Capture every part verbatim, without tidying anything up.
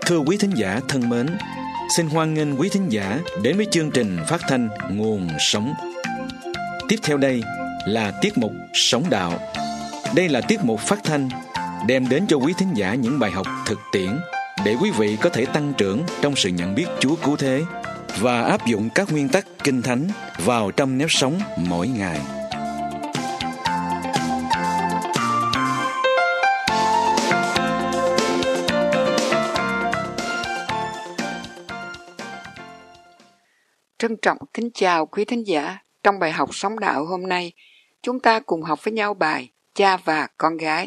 Thưa quý thính giả thân mến, xin hoan nghênh quý thính giả đến với chương trình phát thanh Nguồn Sống. Tiếp theo đây là tiết mục Sống Đạo. Đây là tiết mục phát thanh đem đến cho quý thính giả những bài học thực tiễn để quý vị có thể tăng trưởng trong sự nhận biết Chúa cứu thế và áp dụng các nguyên tắc Kinh Thánh vào trong nếp sống mỗi ngày. Trân trọng kính chào quý thính giả. Trong bài học Sống Đạo hôm nay, chúng ta cùng học với nhau bài Cha và Con Gái.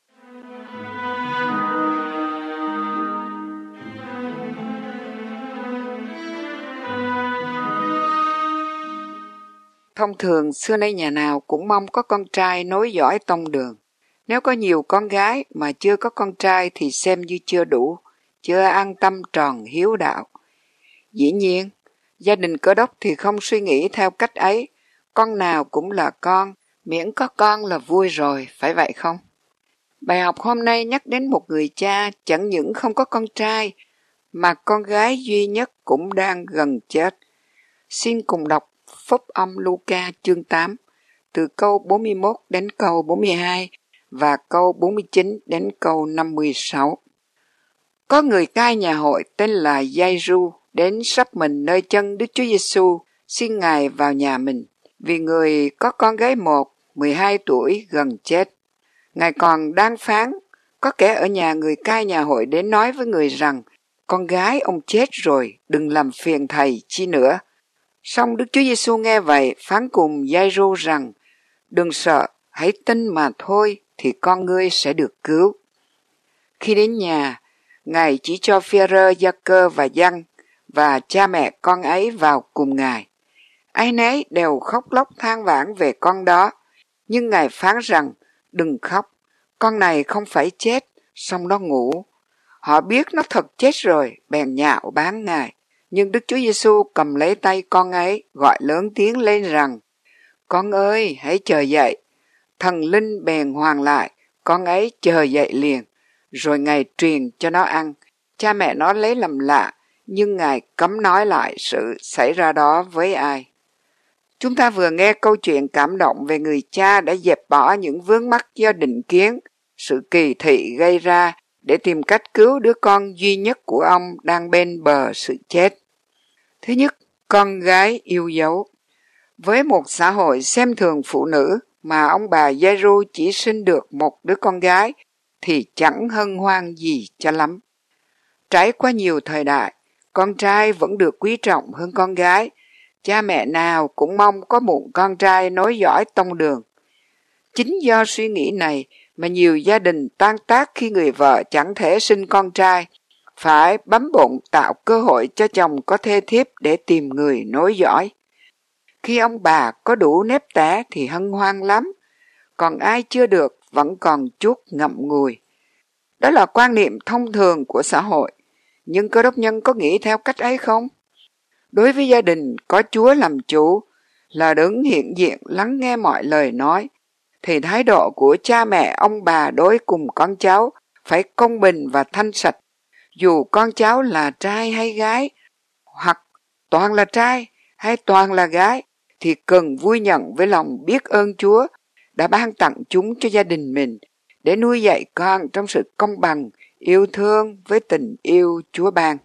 Thông thường, xưa nay nhà nào cũng mong có con trai nối dõi tông đường. Nếu có nhiều con gái mà chưa có con trai thì xem như chưa đủ, chưa an tâm tròn hiếu đạo. Dĩ nhiên, gia đình Cơ Đốc thì không suy nghĩ theo cách ấy, con nào cũng là con, miễn có con là vui rồi, phải vậy không? Bài học hôm nay nhắc đến một người cha chẳng những không có con trai, mà con gái duy nhất cũng đang gần chết. Xin cùng đọc Phúc âm Luca chương tám, từ câu bốn mươi mốt đến câu bốn mươi hai và câu bốn mươi chín đến câu năm mươi sáu. Có người cai nhà hội tên là Giai-ru đến sắp mình nơi chân Đức Chúa Giêsu, xin Ngài vào nhà mình, vì người có con gái một, mười hai tuổi, gần chết. Ngài còn đang phán, có kẻ ở nhà người cai nhà hội đến nói với người rằng, con gái ông chết rồi, đừng làm phiền thầy chi nữa. Song Đức Chúa Giêsu nghe vậy, phán cùng Giai-ru rằng, đừng sợ, hãy tin mà thôi, thì con ngươi sẽ được cứu. Khi đến nhà, Ngài chỉ cho Phi-e-rơ, Gia-cơ và Giăng và cha mẹ con ấy vào cùng Ngài. Ai nấy đều khóc lóc than vãn về con đó, nhưng Ngài phán rằng, đừng khóc, con này không phải chết, song nó ngủ. Họ biết nó thật chết rồi, bèn nhạo báng Ngài. Nhưng Đức Chúa Giêsu cầm lấy tay con ấy, gọi lớn tiếng lên rằng, con ơi, hãy chờ dậy. Thần linh bèn hoàn lại, con ấy chờ dậy liền, rồi Ngài truyền cho nó ăn. Cha mẹ nó lấy làm lạ, nhưng Ngài cấm nói lại sự xảy ra đó với ai. Chúng ta vừa nghe câu chuyện cảm động về người cha đã dẹp bỏ những vướng mắc do định kiến, sự kỳ thị gây ra để tìm cách cứu đứa con duy nhất của ông đang bên bờ sự chết. Thứ nhất, con gái yêu dấu. Với một xã hội xem thường phụ nữ mà ông bà Giai-ru chỉ sinh được một đứa con gái thì chẳng hân hoan gì cho lắm. Trải qua nhiều thời đại, con trai vẫn được quý trọng hơn con gái. Cha mẹ nào cũng mong có một con trai nối dõi tông đường. Chính do suy nghĩ này mà nhiều gia đình tan tác khi người vợ chẳng thể sinh con trai, phải bấm bụng tạo cơ hội cho chồng có thê thiếp để tìm người nối dõi. Khi ông bà có đủ nếp tẻ thì hân hoan lắm, còn ai chưa được vẫn còn chút ngậm ngùi. Đó là quan niệm thông thường của xã hội, nhưng Cơ Đốc nhân có nghĩ theo cách ấy không? Đối với gia đình có Chúa làm chủ, là đứng hiện diện lắng nghe mọi lời nói, thì thái độ của cha mẹ ông bà đối cùng con cháu phải công bình và thanh sạch, dù con cháu là trai hay gái, hoặc toàn là trai hay toàn là gái, thì cần vui nhận với lòng biết ơn Chúa đã ban tặng chúng cho gia đình mình để nuôi dạy con trong sự công bằng, yêu thương với tình yêu Chúa ban.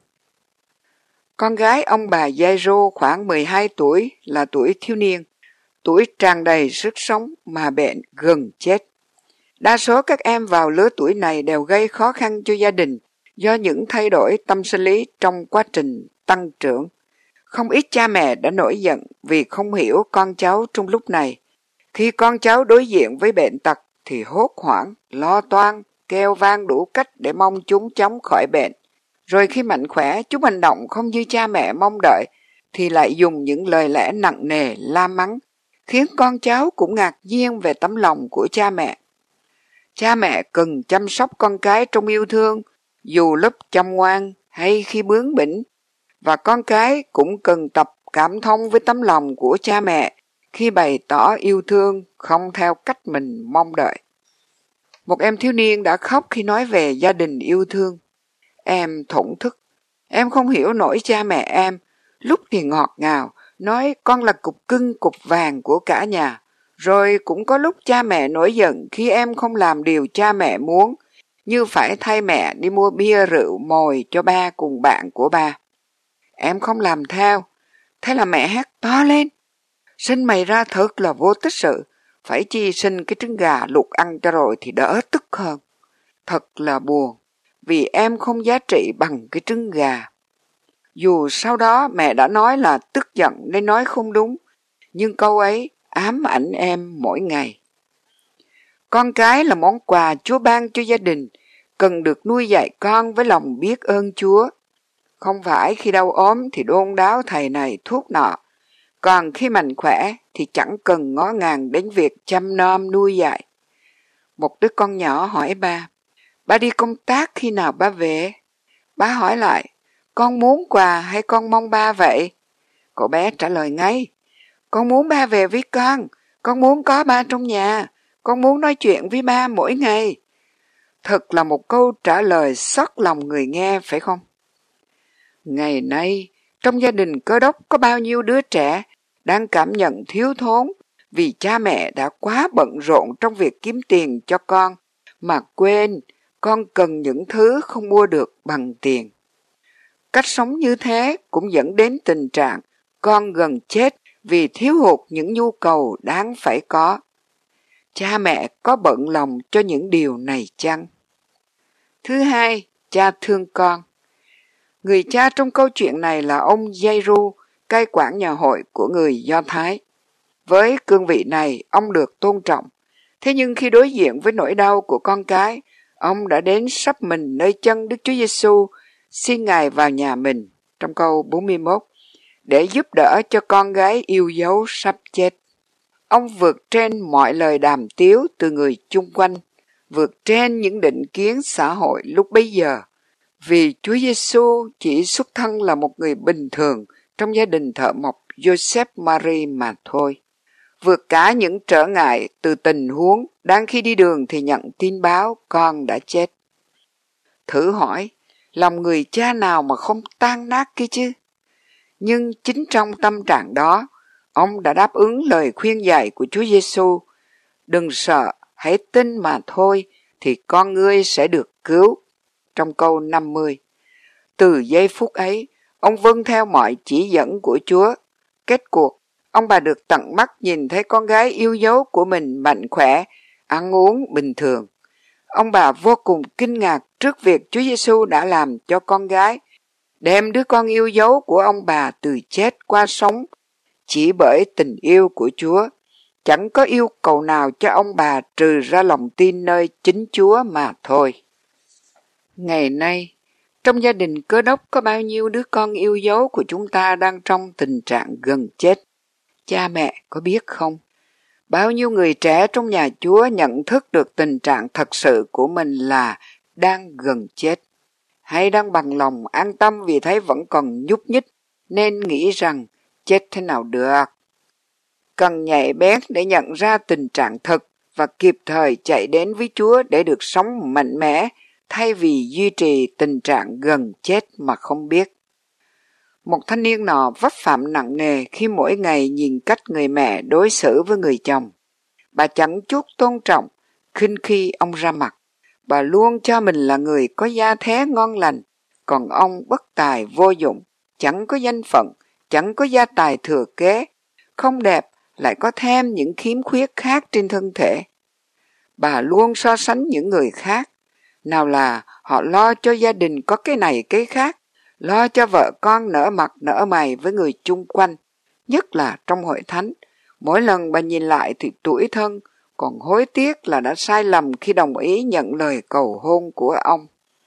Con gái ông bà Giai-ru khoảng mười hai tuổi là tuổi thiếu niên, tuổi tràn đầy sức sống mà bệnh gần chết. Đa số các em vào lứa tuổi này đều gây khó khăn cho gia đình do những thay đổi tâm sinh lý trong quá trình tăng trưởng. Không ít cha mẹ đã nổi giận vì không hiểu con cháu trong lúc này. Khi con cháu đối diện với bệnh tật thì hốt hoảng, lo toan, kêu vang đủ cách để mong chúng chóng khỏi bệnh. Rồi khi mạnh khỏe, chúng hành động không như cha mẹ mong đợi, thì lại dùng những lời lẽ nặng nề, la mắng, khiến con cháu cũng ngạc nhiên về tấm lòng của cha mẹ. Cha mẹ cần chăm sóc con cái trong yêu thương, dù lúc chăm ngoan hay khi bướng bỉnh, và con cái cũng cần tập cảm thông với tấm lòng của cha mẹ khi bày tỏ yêu thương không theo cách mình mong đợi. Một em thiếu niên đã khóc khi nói về gia đình yêu thương. Em thổn thức. Em không hiểu nổi cha mẹ em. Lúc thì ngọt ngào, nói con là cục cưng cục vàng của cả nhà. Rồi cũng có lúc cha mẹ nổi giận khi em không làm điều cha mẹ muốn, như phải thay mẹ đi mua bia rượu mồi cho ba cùng bạn của ba. Em không làm theo, thế là mẹ hét to lên: sinh mày ra thật là vô tích sự, phải chi sinh cái trứng gà luộc ăn cho rồi thì đỡ tức hơn. Thật là buồn, vì em không giá trị bằng cái trứng gà. Dù sau đó mẹ đã nói là tức giận nên nói không đúng, nhưng câu ấy ám ảnh em mỗi ngày. Con cái là món quà Chúa ban cho gia đình, cần được nuôi dạy con với lòng biết ơn Chúa. Không phải khi đau ốm thì đôn đáo thầy này thuốc nọ, còn khi mạnh khỏe thì chẳng cần ngó ngàng đến việc chăm nom nuôi dạy. Một đứa con nhỏ hỏi ba: ba đi công tác khi nào ba về? Ba hỏi lại: con muốn quà hay con mong ba vậy? Cậu bé trả lời ngay: con muốn ba về với con, con muốn có ba trong nhà, con muốn nói chuyện với ba mỗi ngày. Thật là một câu trả lời xót lòng người nghe, phải không? Ngày nay, trong gia đình Cơ Đốc có bao nhiêu đứa trẻ đang cảm nhận thiếu thốn vì cha mẹ đã quá bận rộn trong việc kiếm tiền cho con, mà quên con cần những thứ không mua được bằng tiền. Cách sống như thế cũng dẫn đến tình trạng con gần chết vì thiếu hụt những nhu cầu đáng phải có. Cha mẹ có bận lòng cho những điều này chăng? Thứ hai, cha thương con. Người cha trong câu chuyện này là ông Giê-ru, cai quản nhà hội của người Do Thái. Với cương vị này, ông được tôn trọng. Thế nhưng khi đối diện với nỗi đau của con cái, ông đã đến sắp mình nơi chân Đức Chúa Giêsu, xin Ngài vào nhà mình, trong câu bốn mươi mốt, để giúp đỡ cho con gái yêu dấu sắp chết. Ông vượt trên mọi lời đàm tiếu từ người chung quanh, vượt trên những định kiến xã hội lúc bấy giờ, vì Chúa Giêsu chỉ xuất thân là một người bình thường trong gia đình thợ mộc Joseph Marie mà thôi. Vượt cả những trở ngại từ tình huống đang khi đi đường thì nhận tin báo con đã chết. Thử hỏi, lòng người cha nào mà không tan nát kia chứ? Nhưng chính trong tâm trạng đó, ông đã đáp ứng lời khuyên dạy của Chúa Giêsu: đừng sợ, hãy tin mà thôi, thì con ngươi sẽ được cứu. Trong câu năm mươi. Từ giây phút ấy, ông vâng theo mọi chỉ dẫn của Chúa. Kết cuộc, ông bà được tận mắt nhìn thấy con gái yêu dấu của mình mạnh khỏe, ăn uống bình thường. Ông bà vô cùng kinh ngạc trước việc Chúa Giêsu đã làm cho con gái, đem đứa con yêu dấu của ông bà từ chết qua sống, chỉ bởi tình yêu của Chúa. Chẳng có yêu cầu nào cho ông bà trừ ra lòng tin nơi chính Chúa mà thôi. Ngày nay, trong gia đình Cơ Đốc có bao nhiêu đứa con yêu dấu của chúng ta đang trong tình trạng gần chết? Cha mẹ có biết không? Bao nhiêu người trẻ trong nhà Chúa nhận thức được tình trạng thật sự của mình là đang gần chết, hay đang bằng lòng an tâm vì thấy vẫn còn nhúc nhích nên nghĩ rằng chết thế nào được. Cần nhạy bén để nhận ra tình trạng thật và kịp thời chạy đến với Chúa để được sống mạnh mẽ, thay vì duy trì tình trạng gần chết mà không biết. Một thanh niên nọ vấp phạm nặng nề khi mỗi ngày nhìn cách người mẹ đối xử với người chồng. Bà chẳng chút tôn trọng, khinh khi ông ra mặt. Bà luôn cho mình là người có gia thế ngon lành, còn ông bất tài vô dụng, chẳng có danh phận, chẳng có gia tài thừa kế, không đẹp, lại có thêm những khiếm khuyết khác trên thân thể. Bà luôn so sánh những người khác, nào là họ lo cho gia đình có cái này cái khác, lo cho vợ con nở mặt nở mày với người chung quanh, nhất là trong hội thánh. Mỗi lần bà nhìn lại thì tủi thân, còn hối tiếc là đã sai lầm khi đồng ý nhận lời cầu hôn của ông.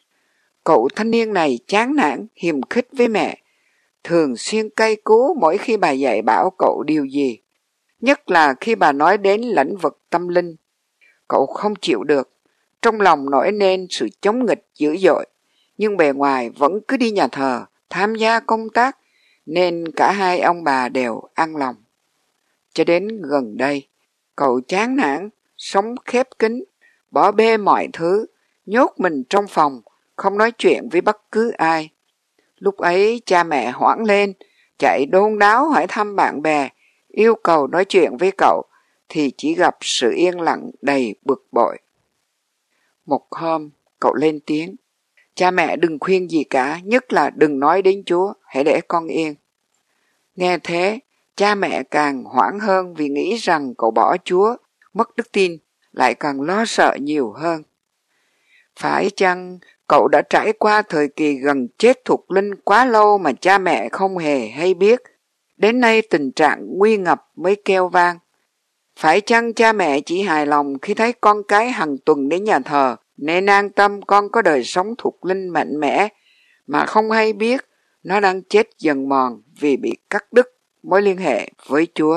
Cậu thanh niên này chán nản, hiềm khích với mẹ, thường xuyên cay cú mỗi khi bà dạy bảo cậu điều gì, nhất là khi bà nói đến lĩnh vực tâm linh. Cậu không chịu được, trong lòng nổi nên sự chống nghịch dữ dội, nhưng bề ngoài vẫn cứ đi nhà thờ, tham gia công tác, nên cả hai ông bà đều an lòng. Cho đến gần đây, cậu chán nản, sống khép kín, bỏ bê mọi thứ, nhốt mình trong phòng, không nói chuyện với bất cứ ai. Lúc ấy cha mẹ hoảng lên, chạy đôn đáo hỏi thăm bạn bè, yêu cầu nói chuyện với cậu, thì chỉ gặp sự yên lặng đầy bực bội. Một hôm, cậu lên tiếng, cha mẹ đừng khuyên gì cả, nhất là đừng nói đến Chúa, hãy để con yên. Nghe thế, cha mẹ càng hoảng hơn vì nghĩ rằng cậu bỏ Chúa, mất đức tin, lại càng lo sợ nhiều hơn. Phải chăng cậu đã trải qua thời kỳ gần chết thuộc linh quá lâu mà cha mẹ không hề hay biết, đến nay tình trạng nguy ngập mới kêu vang? Phải chăng cha mẹ chỉ hài lòng khi thấy con cái hàng tuần đến nhà thờ, nên an tâm con có đời sống thuộc linh mạnh mẽ, mà không hay biết nó đang chết dần mòn vì bị cắt đứt mối liên hệ với Chúa?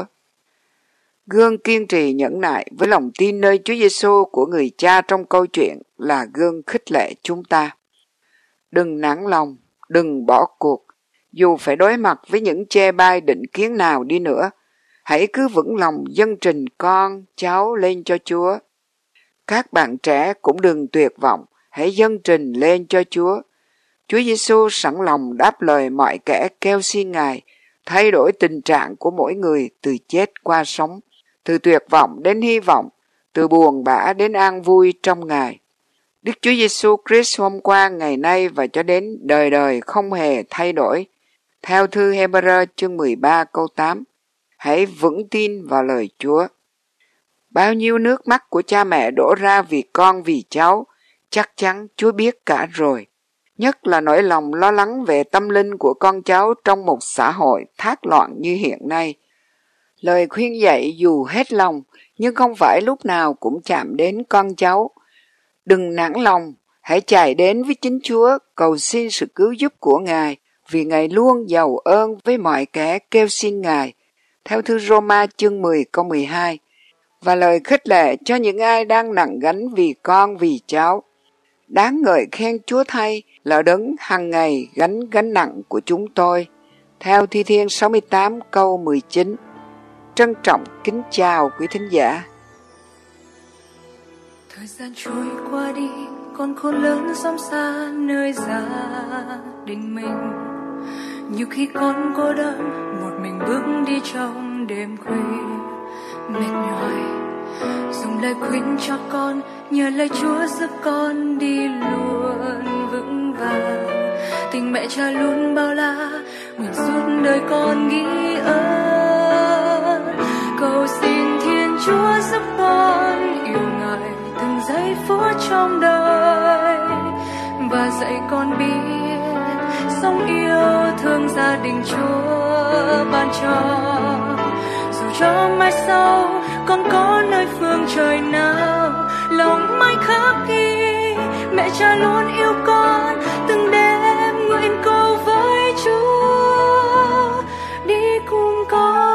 Gương kiên trì nhẫn nại với lòng tin nơi Chúa Giêsu của người cha trong câu chuyện là gương khích lệ chúng ta. Đừng nản lòng, đừng bỏ cuộc, dù phải đối mặt với những chê bai định kiến nào đi nữa, hãy cứ vững lòng dâng trình con, cháu lên cho Chúa. Các bạn trẻ cũng đừng tuyệt vọng, hãy dâng trình lên cho Chúa. Chúa Giêsu sẵn lòng đáp lời mọi kẻ kêu xin Ngài, thay đổi tình trạng của mỗi người từ chết qua sống, từ tuyệt vọng đến hy vọng, từ buồn bã đến an vui trong Ngài. Đức Chúa Giêsu Christ hôm qua, ngày nay và cho đến đời đời không hề thay đổi. Theo thư Hebrew chương mười ba câu tám, hãy vững tin vào lời Chúa. Bao nhiêu nước mắt của cha mẹ đổ ra vì con vì cháu, chắc chắn Chúa biết cả rồi. Nhất là nỗi lòng lo lắng về tâm linh của con cháu trong một xã hội thác loạn như hiện nay. Lời khuyên dạy dù hết lòng, nhưng không phải lúc nào cũng chạm đến con cháu. Đừng nản lòng, hãy chạy đến với chính Chúa, cầu xin sự cứu giúp của Ngài, vì Ngài luôn giàu ơn với mọi kẻ kêu xin Ngài. Theo thư Roma chương mười câu mười hai, và lời khích lệ cho những ai đang nặng gánh vì con vì cháu. Đáng ngợi khen Chúa thay là đấng hằng ngày gánh gánh nặng của chúng tôi. Theo Thi Thiên sáu mươi tám câu mười chín. Trân trọng kính chào quý thính giả. Thời gian trôi qua đi, con khôn lớn xóm xa nơi gia đình mình. Nhiều khi con cô đơn, một mình bước đi trong đêm khuya mệt nhòi. Dùng lời khuyên cho con, nhờ lời Chúa giúp con đi luôn vững vàng. Tình mẹ cha luôn bao la, nguyện suốt đời con ghi ơn. Cầu xin Thiên Chúa giúp con yêu Ngài từng giây phút trong đời, và dạy con biết sống yêu thương gia đình Chúa ban cho. Dù cho mai sau con có nơi phương trời nào, lòng mãi khắc ghi mẹ cha luôn yêu con. Từng đêm nguyện cầu với Chúa đi cùng con.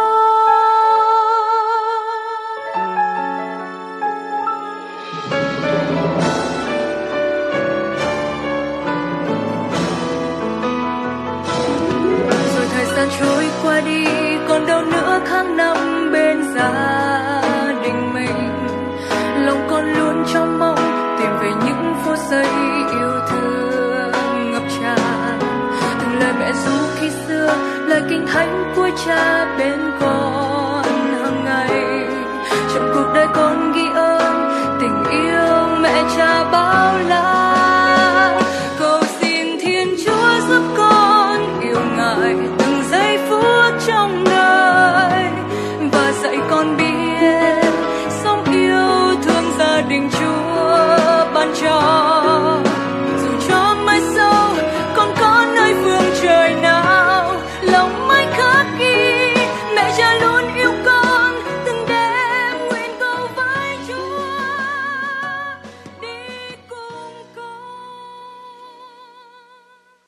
Rồi thời gian trôi qua đi, còn đâu nữa tháng năm bên gia đình mình. Lòng con luôn trong mong tìm về những phút giây yêu thương ngập tràn. Từng lời mẹ ru khi xưa, lời kinh thánh của cha bên con hàng ngày. Trong cuộc đời con ghi ơn